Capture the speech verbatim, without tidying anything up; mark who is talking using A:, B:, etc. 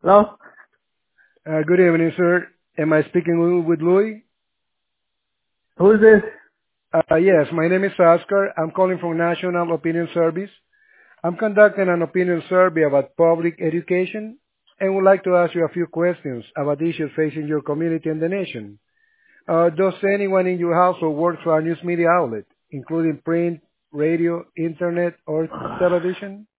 A: Hello?
B: Uh, good evening, sir. Am I speaking with Louis?
A: Who is this?
B: Uh, yes, my name is Oscar. I'm calling from National Opinion Service. I'm conducting an opinion survey about public education and would like to ask you a few questions about issues facing your community and the nation. Uh, does anyone in your household work for a news media outlet, including print, radio, internet, or television?